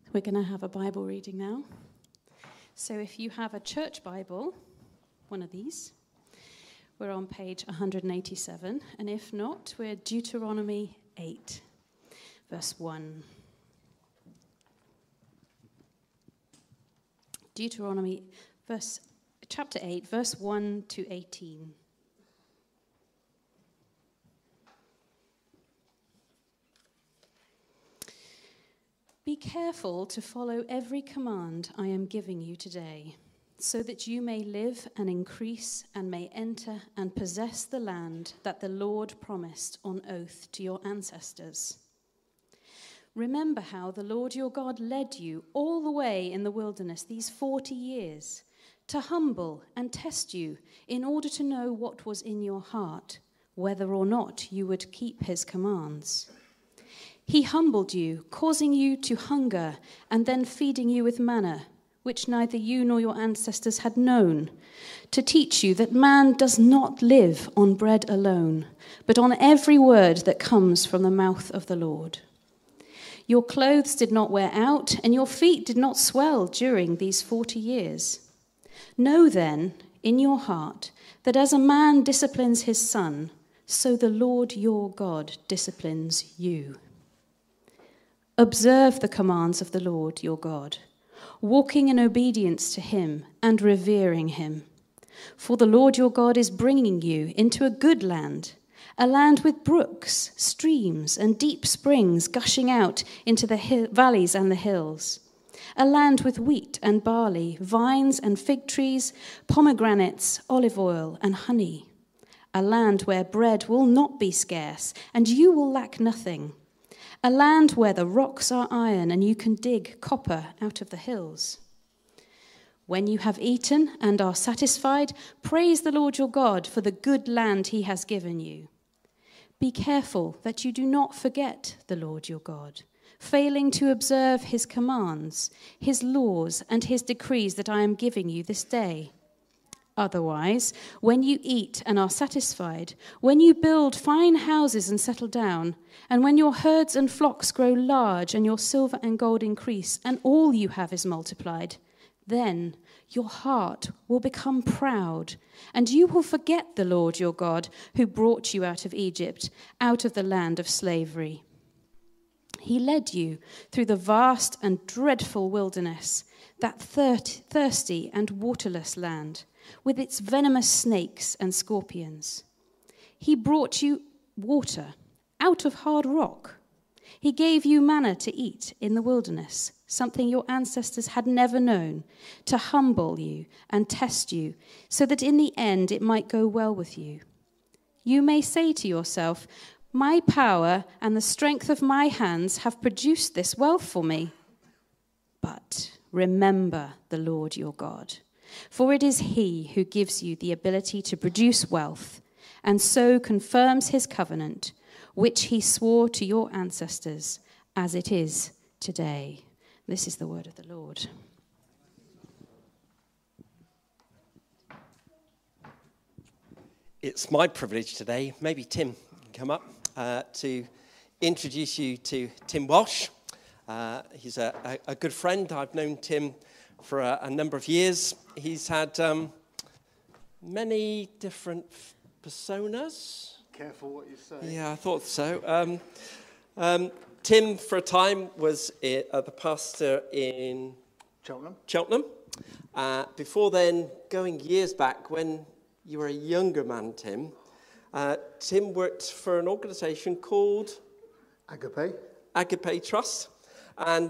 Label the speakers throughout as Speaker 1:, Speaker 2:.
Speaker 1: We're going to have a Bible reading now. So if you have a church Bible, one of these, we're on page 187. And if not, we're Deuteronomy 8, verse 1. Deuteronomy chapter 8, verse 1 to 18. Be careful to follow every command I am giving you today, so that you may live and increase and may enter and possess the land that the Lord promised on oath to your ancestors. Remember how the Lord your God led you all the way in the wilderness these 40 years, to humble and test you in order to know what was in your heart, whether or not you would keep his commands. He humbled you, causing you to hunger, and then feeding you with manna, which neither you nor your ancestors had known, to teach you that man does not live on bread alone, but on every word that comes from the mouth of the Lord. Your clothes did not wear out, and your feet did not swell during these 40 years. Know then, in your heart, that as a man disciplines his son, so the Lord your God disciplines you. Observe the commands of the Lord your God, walking in obedience to him and revering him. For the Lord your God is bringing you into a good land, a land with brooks, streams, and deep springs gushing out into the valleys and the hills, a land with wheat and barley, vines and fig trees, pomegranates, olive oil, and honey, a land where bread will not be scarce, and you will lack nothing, a land where the rocks are iron and you can dig copper out of the hills. When you have eaten and are satisfied, praise the Lord your God for the good land he has given you. Be careful that you do not forget the Lord your God, failing to observe his commands, his laws, and his decrees that I am giving you this day. Otherwise, when you eat and are satisfied, when you build fine houses and settle down, and when your herds and flocks grow large and your silver and gold increase, and all you have is multiplied, then your heart will become proud, and you will forget the Lord your God, who brought you out of Egypt, out of the land of slavery. He led you through the vast and dreadful wilderness, that thirsty and waterless land, with its venomous snakes and scorpions. He brought you water out of hard rock. He gave you manna to eat in the wilderness, something your ancestors had never known, to humble you and test you, so that in the end it might go well with you. You may say to yourself, my power and the strength of my hands have produced this wealth for me. But remember the Lord your God, for it is he who gives you the ability to produce wealth, and so confirms his covenant, which he swore to your ancestors, as it is today. This is the word of the Lord.
Speaker 2: It's my privilege today, maybe Tim can come up, to introduce you to Tim Walsh. He's a good friend. I've known Tim for a number of years. He's had many different personas.
Speaker 3: Careful what you say.
Speaker 2: Yeah, I thought so. Tim, for a time, was the pastor in Cheltenham. Before then, going years back, when you were a younger man, Tim, Tim worked for an organisation called Agape Trust. And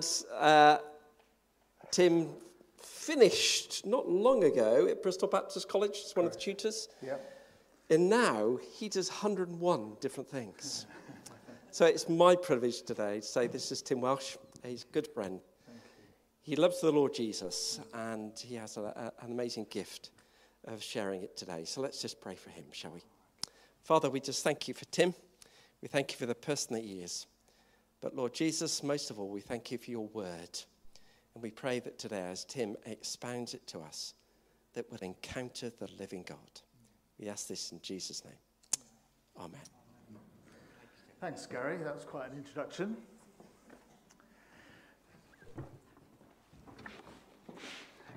Speaker 2: Tim finished not long ago at Bristol Baptist College as one of the tutors.
Speaker 3: Yep.
Speaker 2: And now he does 101 different things. So it's my privilege today to say this is Tim Walsh. He's a good friend. He loves the Lord Jesus, and he has an amazing gift of sharing it today. So let's just pray for him, shall we? Father, we just thank you for Tim. We thank you for the person that he is. But Lord Jesus, most of all, we thank you for your word. And we pray that today, as Tim expounds it to us, that we'll encounter the living God. We ask this in Jesus' name. Amen.
Speaker 3: Thanks, Gary. That was quite an introduction.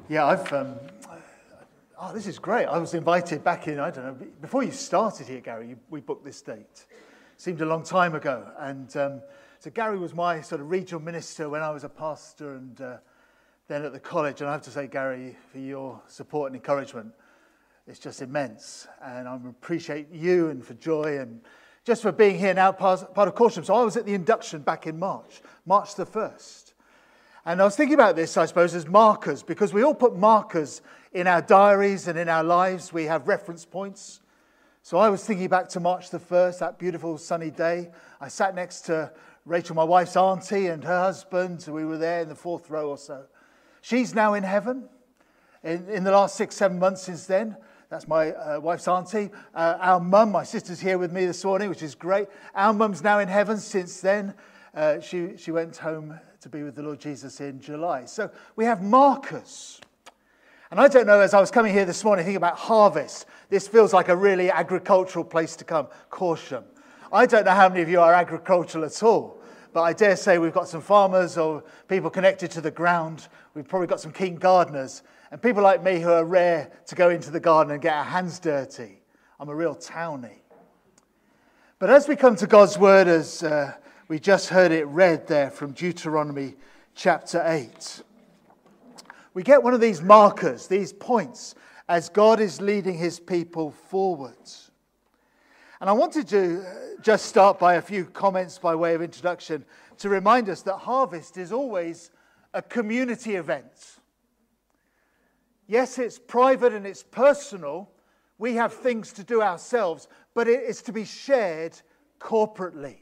Speaker 3: Yeah, this is great. I was invited back in, I don't know, before you started here, Gary, we booked this date. Seemed a long time ago. And so Gary was my sort of regional minister when I was a pastor and then at the college. And I have to say, Gary, for your support and encouragement, it's just immense. And I appreciate you and for Joy and just for being here now, part of Corsham. So I was at the induction back in March the 1st. And I was thinking about this, I suppose, as markers, because we all put markers in our diaries and in our lives. We have reference points. So I was thinking back to March the 1st, that beautiful sunny day. I sat next to Rachel, my wife's auntie, and her husband. We were there in the 4th row or so. She's now in heaven. In the last 6-7 months since then, that's my wife's auntie. Our mum, my sister's here with me this morning, which is great. Our mum's now in heaven since then. She went home to be with the Lord Jesus in July. So we have markers. And I don't know, as I was coming here this morning thinking about harvest, this feels like a really agricultural place to come, Corsham. I don't know how many of you are agricultural at all, but I dare say we've got some farmers or people connected to the ground. We've probably got some keen gardeners and people like me who are rare to go into the garden and get our hands dirty. I'm a real townie. But as we come to God's word, as we just heard it read there from Deuteronomy chapter 8. We get one of these markers, these points, as God is leading his people forwards. And I wanted to just start by a few comments by way of introduction to remind us that harvest is always a community event. Yes, it's private and it's personal. We have things to do ourselves, but it is to be shared corporately.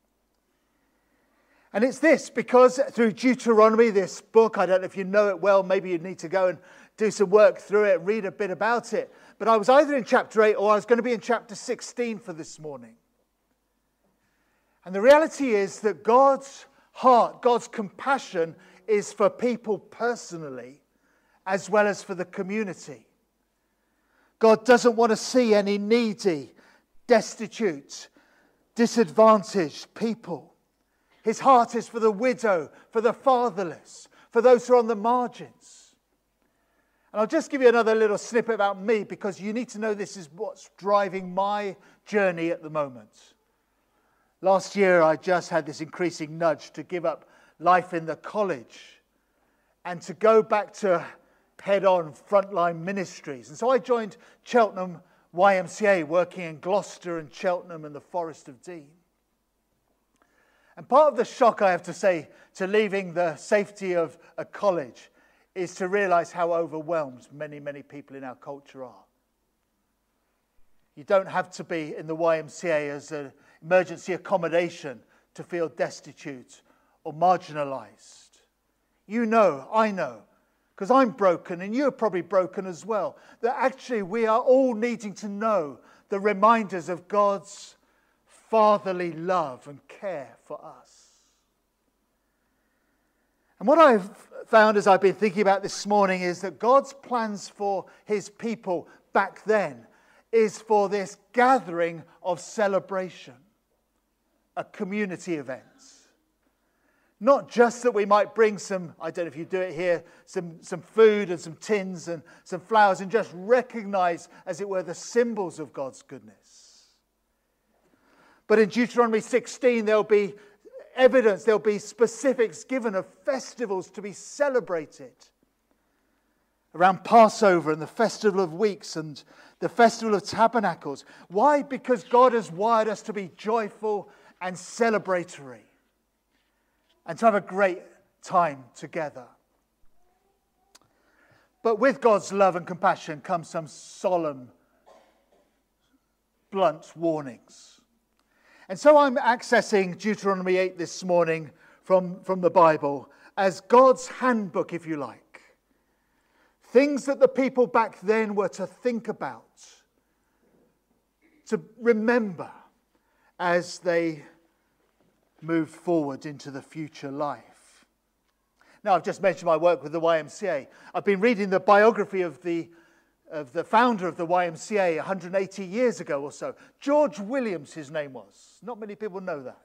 Speaker 3: And it's this, because through Deuteronomy, this book, I don't know if you know it well, maybe you need to go and do some work through it, read a bit about it. But I was either in chapter 8 or I was going to be in chapter 16 for this morning. And the reality is that God's heart, God's compassion is for people personally as well as for the community. God doesn't want to see any needy, destitute, disadvantaged people. His heart is for the widow, for the fatherless, for those who are on the margins. And I'll just give you another little snippet about me because you need to know this is what's driving my journey at the moment. Last year I just had this increasing nudge to give up life in the college and to go back to head-on frontline ministries. And so I joined Cheltenham YMCA, working in Gloucester and Cheltenham and the Forest of Dean. And part of the shock, I have to say, to leaving the safety of a college is to realize how overwhelmed many, many people in our culture are. You don't have to be in the YMCA as an emergency accommodation to feel destitute or marginalized. You know, I know, because I'm broken and you're probably broken as well, that actually we are all needing to know the reminders of God's fatherly love and care for us. And what I've found as I've been thinking about this morning is that God's plans for his people back then is for this gathering of celebration, a community event. Not just that we might bring some, I don't know if you do it here, some food and some tins and some flowers and just recognize, as it were, the symbols of God's goodness. But in Deuteronomy 16, there'll be evidence, there'll be specifics given of festivals to be celebrated. Around Passover and the Festival of Weeks and the Festival of Tabernacles. Why? Because God has wired us to be joyful and celebratory. And to have a great time together. But with God's love and compassion comes some solemn, blunt warnings. And so I'm accessing Deuteronomy 8 this morning from the Bible as God's handbook, if you like. Things that the people back then were to think about, to remember as they moved forward into the future life. Now, I've just mentioned my work with the YMCA. I've been reading the biography of the founder of the YMCA 180 years ago or so. George Williams, his name was. Not many people know that.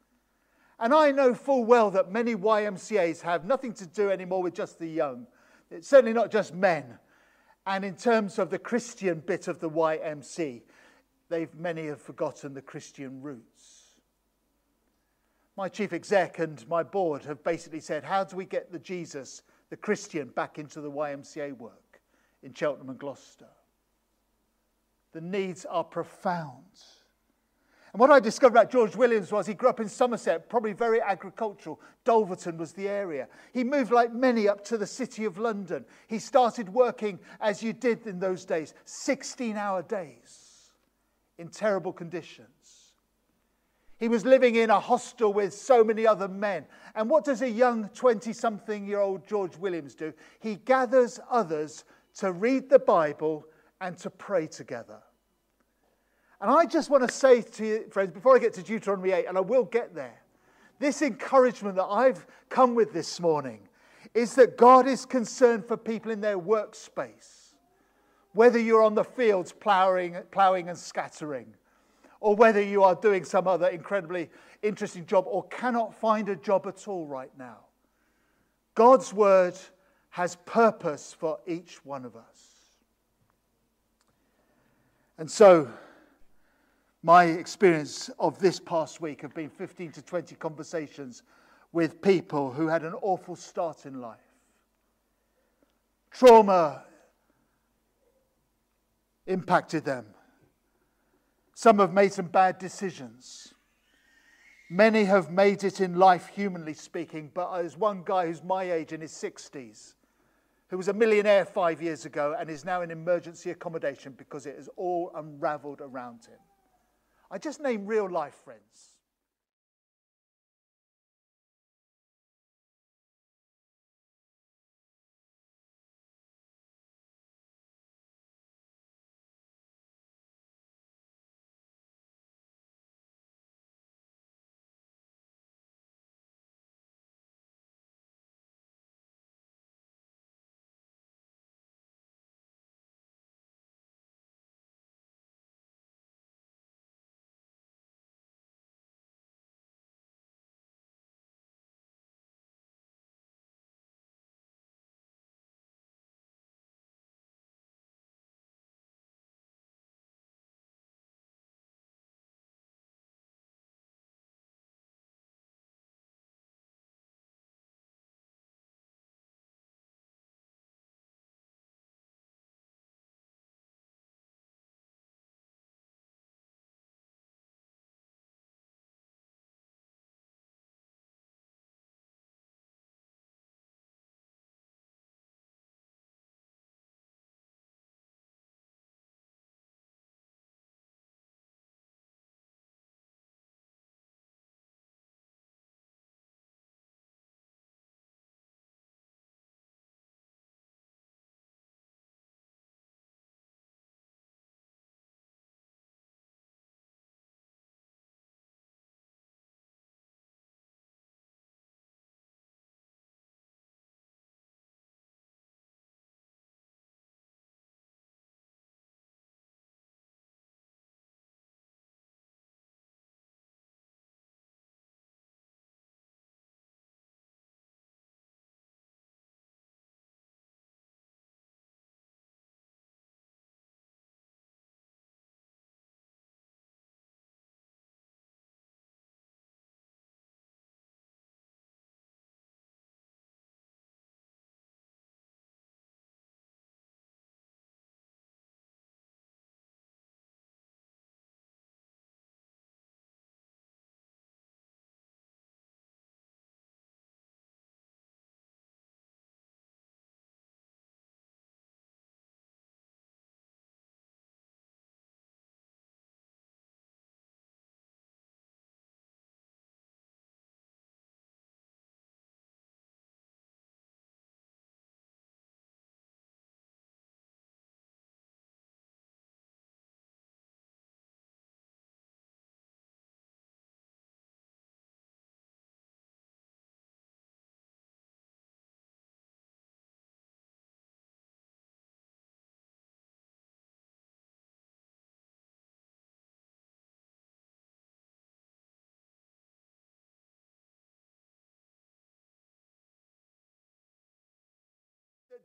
Speaker 3: And I know full well that many YMCAs have nothing to do anymore with just the young. It's certainly not just men. And in terms of the Christian bit of the YMC, many have forgotten the Christian roots. My chief exec and my board have basically said, how do we get the Jesus, the Christian, back into the YMCA work in Cheltenham and Gloucester? The needs are profound. And what I discovered about George Williams was he grew up in Somerset, probably very agricultural. Dulverton was the area. He moved like many up to the city of London. He started working, as you did in those days, 16-hour days in terrible conditions. He was living in a hostel with so many other men. And what does a young 20-something-year-old George Williams do? He gathers others to read the Bible and to pray together. And I just want to say to you, friends, before I get to Deuteronomy 8, and I will get there, this encouragement that I've come with this morning is that God is concerned for people in their workspace. Whether you're on the fields ploughing and scattering, or whether you are doing some other incredibly interesting job or cannot find a job at all right now. God's word has purpose for each one of us. And so, my experience of this past week have been 15 to 20 conversations with people who had an awful start in life. Trauma impacted them. Some have made some bad decisions. Many have made it in life, humanly speaking, but there's one guy who's my age in his 60s, who was a millionaire 5 years ago and is now in emergency accommodation because it has all unraveled around him. I just name real life, friends.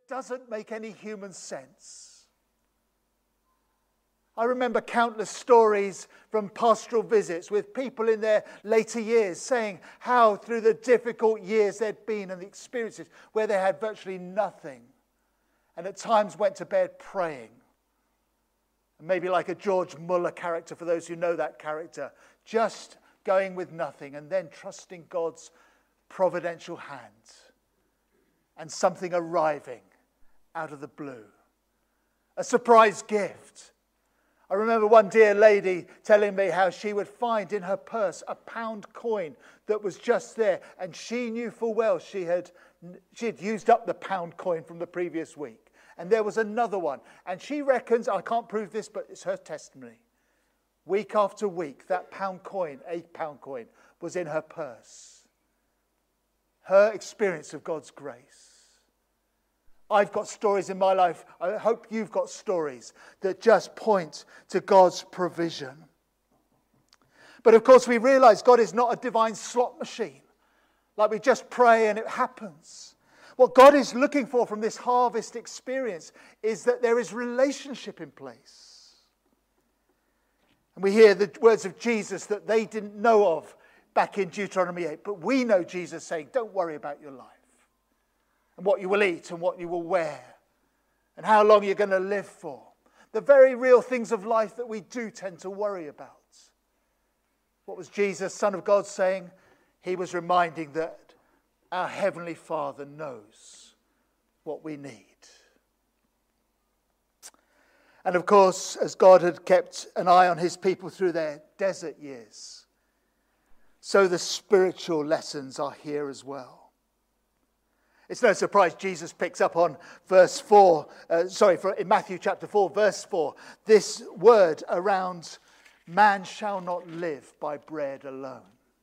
Speaker 3: doesn't make any human sense. I remember countless stories from pastoral visits with people in their later years saying how through the difficult years they'd been and the experiences where they had virtually nothing, and at times went to bed praying. And maybe like a George Muller character, for those who know that character, just going with nothing and then trusting God's providential hand and something arriving out of the blue. A surprise gift. I remember one dear lady telling me how she would find in her purse a £1 coin that was just there, and she knew full well she had used up the £1 coin from the previous week, and there was another one, and she reckons, I can't prove this, but it's her testimony, week after week that £1 coin, £8 coin, was in her purse. Her experience of God's grace. I've got stories in my life. I hope you've got stories that just point to God's provision. But of course we realize God is not a divine slot machine. Like we just pray and it happens. What God is looking for from this harvest experience is that there is relationship in place. And we hear the words of Jesus that they didn't know of back in Deuteronomy 8. But we know Jesus saying, don't worry about your life. And what you will eat and what you will wear. And how long you're going to live for. The very real things of life that we do tend to worry about. What was Jesus, Son of God, saying? He was reminding that our Heavenly Father knows what we need. And of course, as God had kept an eye on his people through their desert years, so the spiritual lessons are here as well. It's no surprise Jesus picks up on verse 4, in Matthew chapter 4, verse 4, this word around man shall not live by bread alone,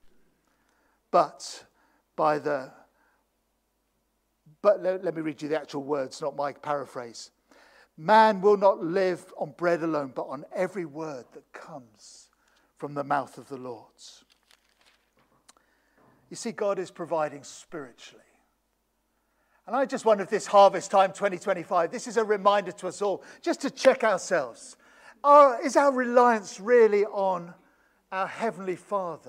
Speaker 3: but let me read you the actual words, not my paraphrase. Man will not live on bread alone, but on every word that comes from the mouth of the Lord. You see, God is providing spiritually. And I just wonder if this Harvest Time 2025, this is a reminder to us all, just to check ourselves. Is our reliance really on our Heavenly Father?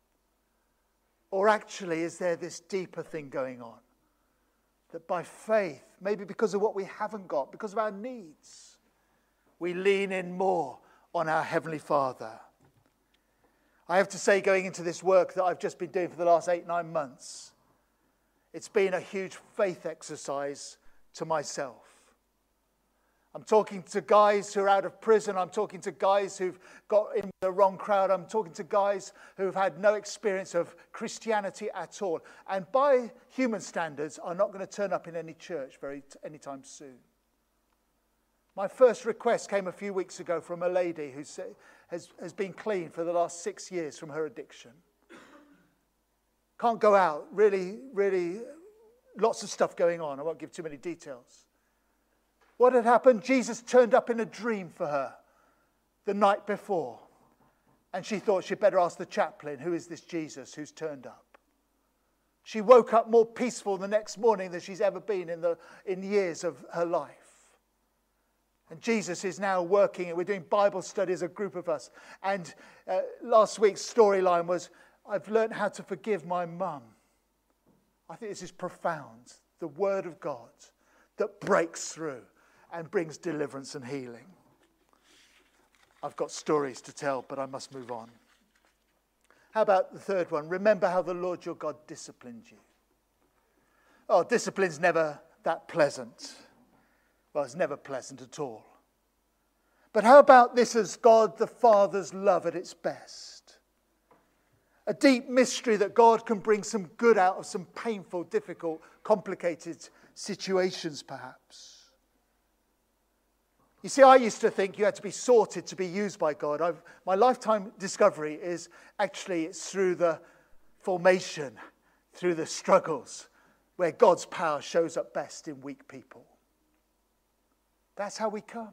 Speaker 3: Or actually, is there this deeper thing going on? That by faith, maybe because of what we haven't got, because of our needs, we lean in more on our Heavenly Father. I have to say, going into this work that I've just been doing for the last 8-9 months, it's been a huge faith exercise to myself. I'm talking to guys who are out of prison. I'm talking to guys who've got in the wrong crowd. I'm talking to guys who've had no experience of Christianity at all. And by human standards, are not going to turn up in any church anytime soon. My first request came a few weeks ago from a lady who has been clean for the last 6 years from her addiction. Can't go out, really, lots of stuff going on. I won't give too many details. What had happened? Jesus turned up in a dream for her the night before. And she thought she'd better ask the chaplain, who is this Jesus who's turned up? She woke up more peaceful the next morning than she's ever been in years of her life. And Jesus is now working, and we're doing Bible study as a group of us. And last week's storyline was, I've learned how to forgive my mum. I think this is profound. The Word of God that breaks through and brings deliverance and healing. I've got stories to tell, but I must move on. How about the third one? Remember how the Lord your God disciplined you. Oh, discipline's never that pleasant. Well, it's never pleasant at all. But how about this as God the Father's love at its best? A deep mystery that God can bring some good out of some painful, difficult, complicated situations, perhaps. You see, I used to think you had to be sorted to be used by God. My lifetime discovery is actually it's through the formation, through the struggles, where God's power shows up best in weak people. That's how we come.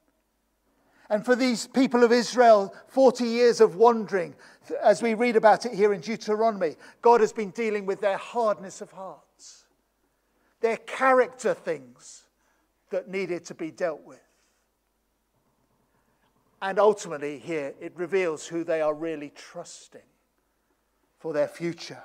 Speaker 3: And for these people of Israel, 40 years of wandering, as we read about it here in Deuteronomy, God has been dealing with their hardness of hearts, their character things, that needed to be dealt with. And ultimately here it reveals who they are really trusting for their future.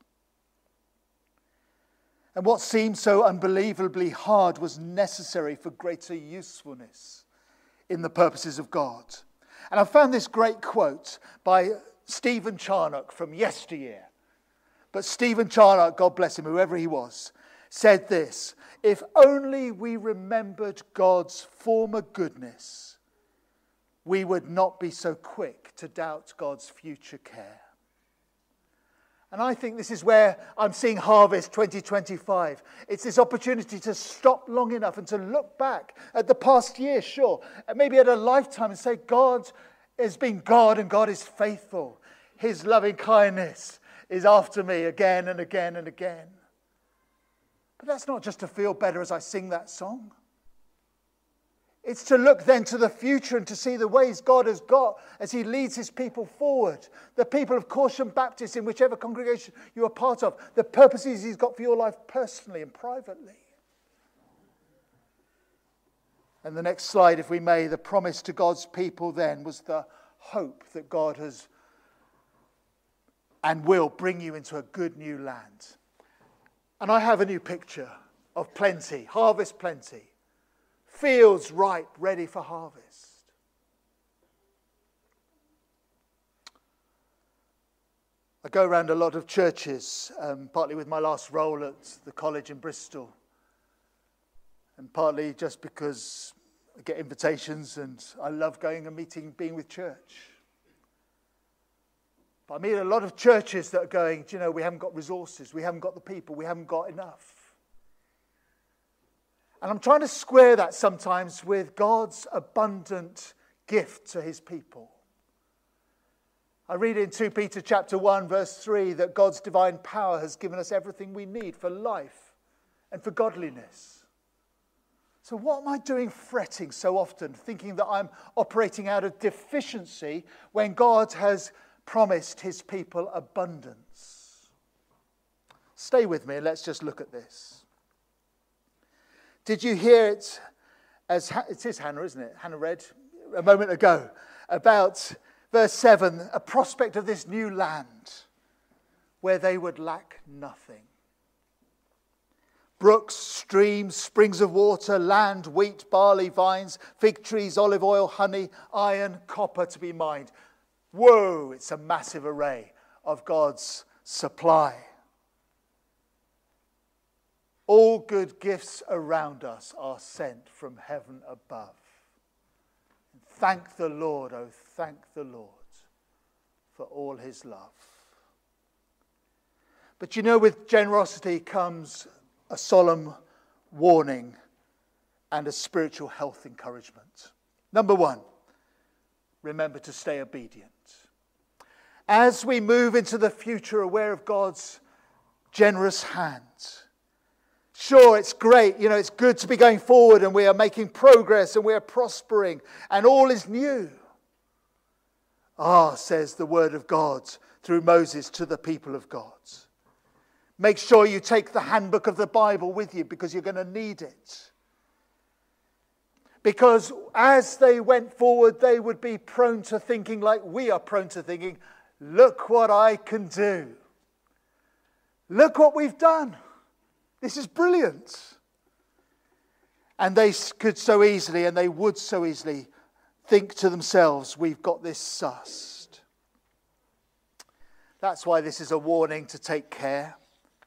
Speaker 3: And what seemed so unbelievably hard was necessary for greater usefulness in the purposes of God. And I found this great quote by Stephen Charnock from yesteryear. But Stephen Charnock, God bless him, whoever he was, said this: "If only we remembered God's former goodness, we would not be so quick to doubt God's future care." And I think this is where I'm seeing Harvest 2025. It's this opportunity to stop long enough and to look back at the past year, sure, and maybe at a lifetime, and say, God has been God and God is faithful. His loving kindness is after me again and again and again. But that's not just to feel better as I sing that song. It's to look then to the future and to see the ways God has got as he leads his people forward. The people of Caution Baptist, in whichever congregation you are part of, the purposes he's got for your life personally and privately. And the next slide, if we may, the promise to God's people then was the hope that God has and will bring you into a good new land. And I have a new picture of plenty, harvest plenty. Fields ripe, ready for harvest. I go around a lot of churches, partly with my last role at the college in Bristol, and partly just because I get invitations and I love going and meeting, being with church. But I meet a lot of churches that are going, do you know, we haven't got resources, we haven't got the people, we haven't got enough. And I'm trying to square that sometimes with God's abundant gift to his people. I read in 2 Peter chapter 1 verse 3 that God's divine power has given us everything we need for life and for godliness. So what am I doing fretting so often, thinking that I'm operating out of deficiency when God has promised his people abundance? Stay with me and let's just look at this. Did you hear it, as it is Hannah, isn't it? Hannah read a moment ago about verse 7, a prospect of this new land where they would lack nothing. Brooks, streams, springs of water, land, wheat, barley, vines, fig trees, olive oil, honey, iron, copper to be mined. Whoa, it's a massive array of God's supply. All good gifts around us are sent from heaven above. Thank the Lord, oh thank the Lord for all his love. But you know, with generosity comes a solemn warning and a spiritual health encouragement. Number one, remember to stay obedient. As we move into the future, aware of God's generous hand. Sure, it's great, you know, it's good to be going forward and we are making progress and we are prospering and all is new. Says the word of God through Moses to the people of God. Make sure you take the handbook of the Bible with you because you're going to need it. Because as they went forward, they would be prone to thinking like we are prone to thinking, look what I can do. Look what we've done. This is brilliant. And they could so easily, and they would so easily, think to themselves, we've got this sussed. That's why this is a warning to take care.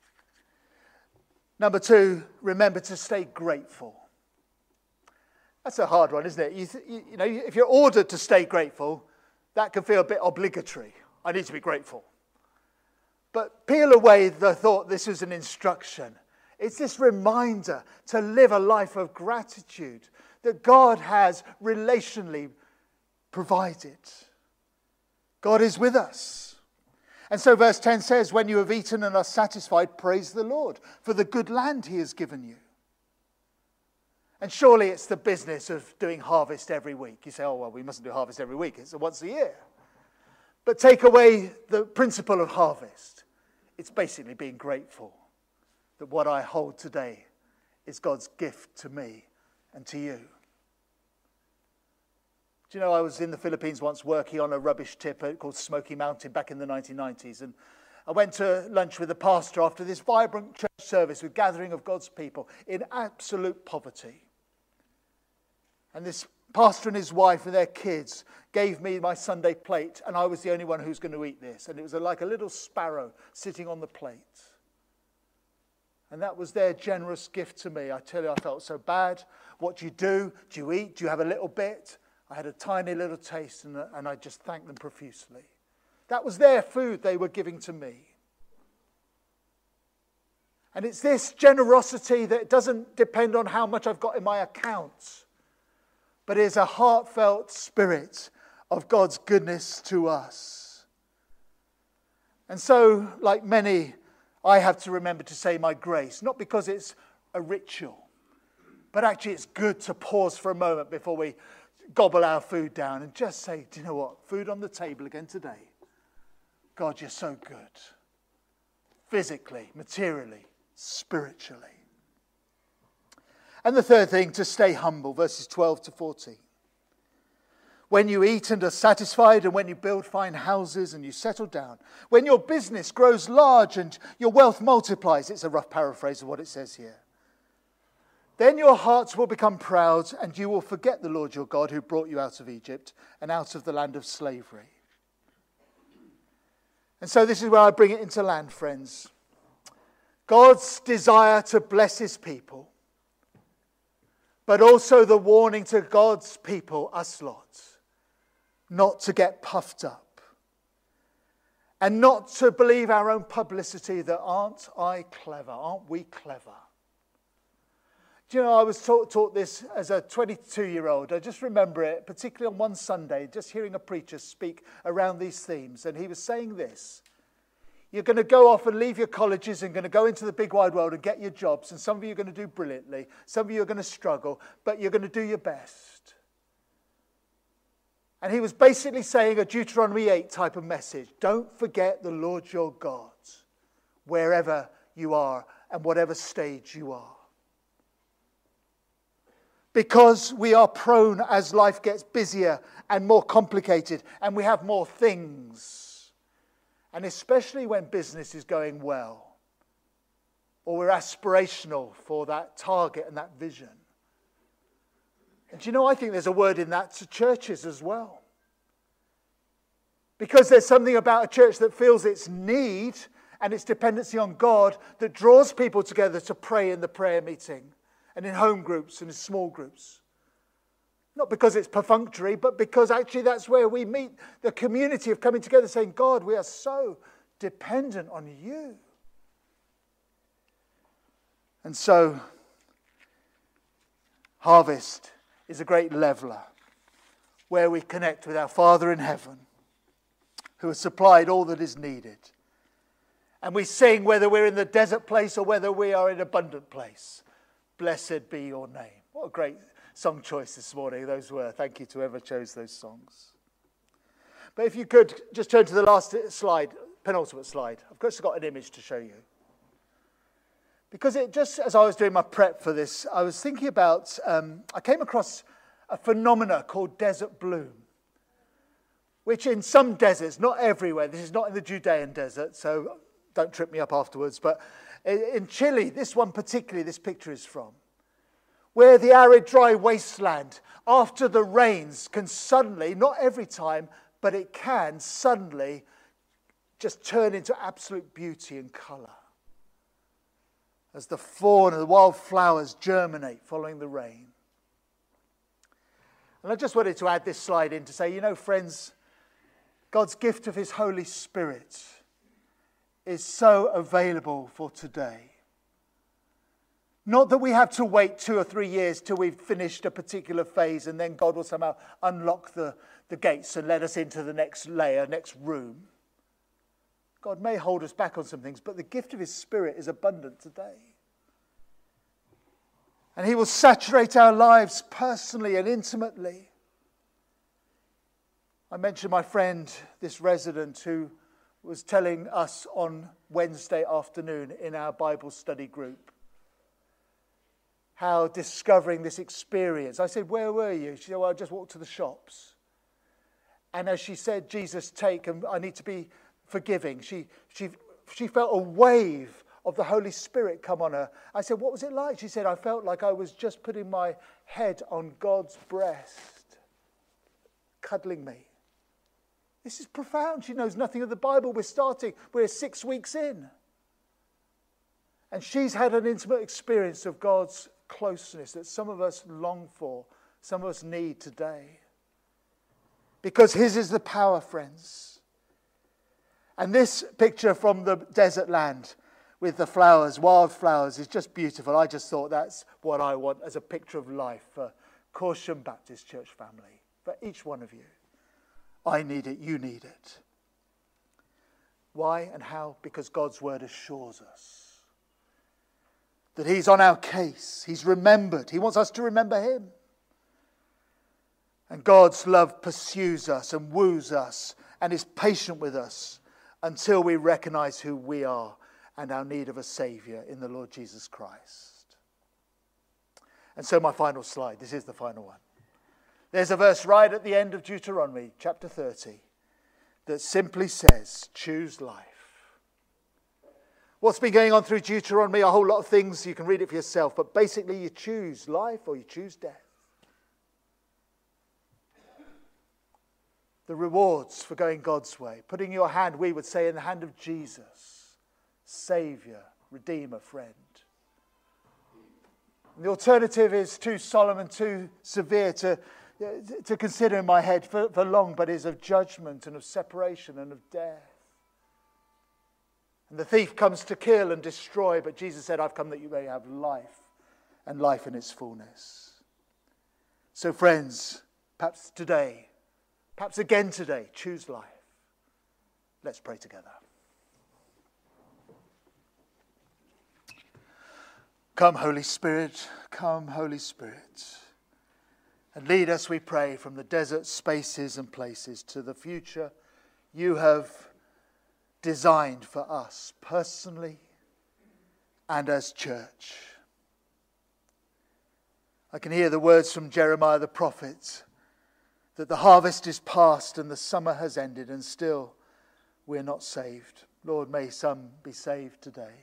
Speaker 3: Number two, remember to stay grateful. That's a hard one, isn't it? You know, if you're ordered to stay grateful, that can feel a bit obligatory. I need to be grateful. But peel away the thought this is an instruction. It's this reminder to live a life of gratitude that God has relationally provided. God is with us. And so verse 10 says, when you have eaten and are satisfied, praise the Lord for the good land he has given you. And surely it's the business of doing harvest every week. You say, oh, well, we mustn't do harvest every week. It's once a year. But take away the principle of harvest. It's basically being grateful that what I hold today is God's gift to me and to you. Do you know, I was in the Philippines once working on a rubbish tip called Smoky Mountain back in the 1990s, and I went to lunch with the pastor after this vibrant church service with gathering of God's people in absolute poverty. And this pastor and his wife and their kids gave me my Sunday plate, and I was the only one who was going to eat this. And it was like a little sparrow sitting on the plate. And that was their generous gift to me. I tell you, I felt so bad. What do you do? Do you eat? Do you have a little bit? I had a tiny little taste, and I just thanked them profusely. That was their food they were giving to me. And it's this generosity that doesn't depend on how much I've got in my account, but is a heartfelt spirit of God's goodness to us. And so, like many, I have to remember to say my grace, not because it's a ritual, but actually it's good to pause for a moment before we gobble our food down and just say, do you know what? Food on the table again today. God, you're so good. Physically, materially, spiritually. And the third thing, to stay humble, verses 12 to 14. When you eat and are satisfied, and when you build fine houses and you settle down, when your business grows large and your wealth multiplies, it's a rough paraphrase of what it says here, then your hearts will become proud and you will forget the Lord your God who brought you out of Egypt and out of the land of slavery. And so this is where I bring it into land, friends. God's desire to bless his people, but also the warning to God's people, us lot, not to get puffed up and not to believe our own publicity that aren't I clever, aren't we clever? Do you know, I was taught this as a 22-year-old. I just remember it, particularly on one Sunday, just hearing a preacher speak around these themes. And he was saying this: you're going to go off and leave your colleges and going to go into the big wide world and get your jobs. And some of you are going to do brilliantly. Some of you are going to struggle, but you're going to do your best. And he was basically saying a Deuteronomy 8 type of message. Don't forget the Lord your God, wherever you are and whatever stage you are. Because we are prone, as life gets busier and more complicated, and we have more things. And especially when business is going well, or we're aspirational for that target and that vision. And do you know, I think there's a word in that to churches as well. Because there's something about a church that feels its need and its dependency on God that draws people together to pray in the prayer meeting and in home groups and in small groups. Not because it's perfunctory, but because actually that's where we meet the community of coming together saying, God, we are so dependent on you. And so, Harvest is a great leveler where we connect with our Father in heaven who has supplied all that is needed. And we sing whether we're in the desert place or whether we are in abundant place. Blessed be your name. What a great song choice this morning those were. Thank you to whoever chose those songs. But if you could just turn to the last slide, penultimate slide. I've just got an image to show you. Because it just, as I was doing my prep for this, I was thinking about, I came across a phenomena called desert bloom, which in some deserts, not everywhere, this is not in the Judean desert, so don't trip me up afterwards, but in Chile, this one particularly, this picture is from, where the arid, dry wasteland, after the rains, can suddenly, not every time, but it can suddenly just turn into absolute beauty and colour. As the fauna, the wildflowers germinate following the rain. And I just wanted to add this slide in to say, you know, friends, God's gift of his Holy Spirit is so available for today. Not that we have to wait 2 or 3 years till we've finished a particular phase and then God will somehow unlock the gates and let us into the next layer, next room. God may hold us back on some things, but the gift of his Spirit is abundant today. And he will saturate our lives personally and intimately. I mentioned my friend, this resident, who was telling us on Wednesday afternoon in our Bible study group how discovering this experience. I said, where were you? She said, well, I just walked to the shops. And as she said, Jesus, take, and I need to be forgiving, she felt a wave of the Holy Spirit come on her. I said, what was it like? She said, I felt like I was just putting my head on God's breast, cuddling me. This is profound. She knows nothing of the Bible. We're 6 weeks in. And she's had an intimate experience of God's closeness that some of us long for, some of us need today. Because his is the power, friends. And this picture from the desert land with the flowers, wildflowers, is just beautiful. I just thought that's what I want as a picture of life for Corsham Baptist Church family, for each one of you. I need it, you need it. Why and how? Because God's word assures us that he's on our case. He's remembered. He wants us to remember him. And God's love pursues us and woos us and is patient with us until we recognize who we are and our need of a Saviour in the Lord Jesus Christ. And so my final slide, this is the final one. There's a verse right at the end of Deuteronomy, chapter 30, that simply says, choose life. What's been going on through Deuteronomy? A whole lot of things. You can read it for yourself. But basically, you choose life or you choose death. The rewards for going God's way. Putting your hand, we would say, in the hand of Jesus. Saviour, Redeemer, friend. And the alternative is too solemn and too severe to consider in my head for long, but is of judgment and of separation and of death. And the thief comes to kill and destroy, but Jesus said, I've come that you may have life, and life in its fullness. So friends, perhaps today, perhaps again today, choose life. Let's pray together. Come, Holy Spirit, come, Holy Spirit. And lead us, we pray, from the desert spaces and places to the future you have designed for us personally and as church. I can hear the words from Jeremiah the prophet that the harvest is past and the summer has ended and still we're not saved. Lord, may some be saved today.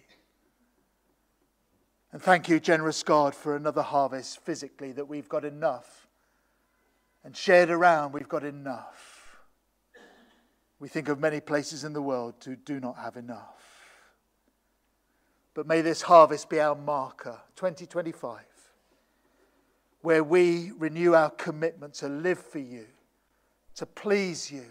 Speaker 3: And thank you, generous God, for another harvest physically, that we've got enough. And shared around, we've got enough. We think of many places in the world who do not have enough. But may this harvest be our marker, 2025, where we renew our commitment to live for you, to please you,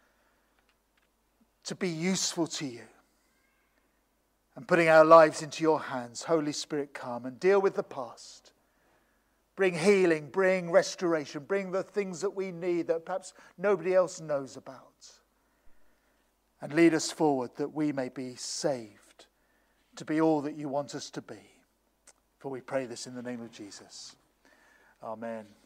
Speaker 3: to be useful to you. And putting our lives into your hands, Holy Spirit, come and deal with the past. Bring healing, bring restoration, bring the things that we need that perhaps nobody else knows about. And lead us forward that we may be saved to be all that you want us to be. For we pray this in the name of Jesus. Amen.